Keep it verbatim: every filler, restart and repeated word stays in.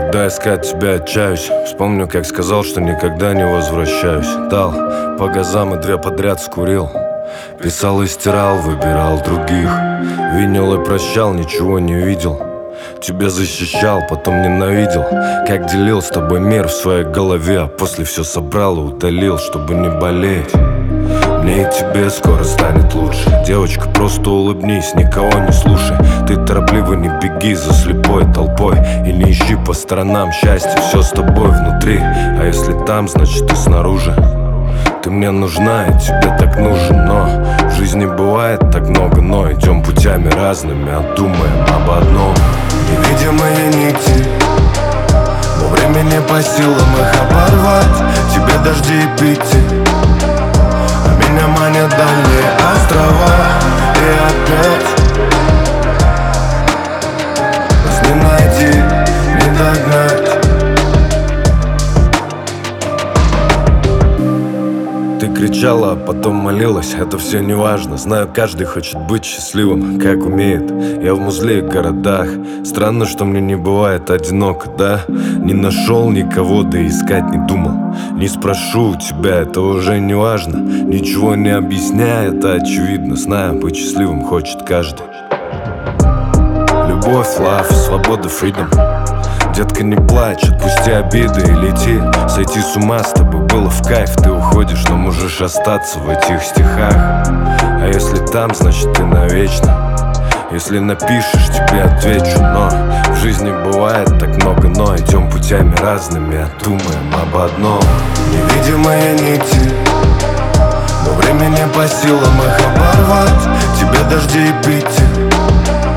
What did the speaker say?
Когда искать тебя отчаюсь, вспомню, как сказал, что никогда не возвращаюсь. Дал по газам и две подряд скурил. Писал и стирал, выбирал других. Винил и прощал, ничего не видел. Тебя защищал, потом ненавидел. Как делил с тобой мир в своей голове, а после все собрал и удалил, чтобы не болеть. Мне и тебе скоро станет лучше. Девочка, просто улыбнись, никого не слушай. Ты торопливо не беги за слепой толпой и не ищи по сторонам счастья, все с тобой внутри. А если там, значит ты снаружи. Ты мне нужна, и тебе так нужен. Но в жизни бывает так много но. Идем путями разными, а думаем об одном. Невидимые нити, но времени по силам их оборвать. Тебе дожди и пити, а меня манят дальние острова. И опять нас не найти, не догнать. Ты кричала, а потом молилась, это все не важно. Знаю, каждый хочет быть счастливым, как умеет. Я в музле и городах. Странно, что мне не бывает одиноко, да? Не нашел никого, да искать не думал. Не спрошу у тебя, это уже не важно. Ничего не объясняй, это очевидно. Знаю, быть счастливым хочет каждый. Любовь, love, свобода, freedom. Детка, не плачь, отпусти обиды и лети. Сойти с ума с тобой было в кайф. Ты уходишь, но можешь остаться в этих стихах. А если там, значит ты навечно. Если напишешь, тебе отвечу. Но в жизни бывает так много но. Идем путями разными, а думаем об одном. Невидимые нити, но времени по силам их оборвать. Тебе дожди и пити,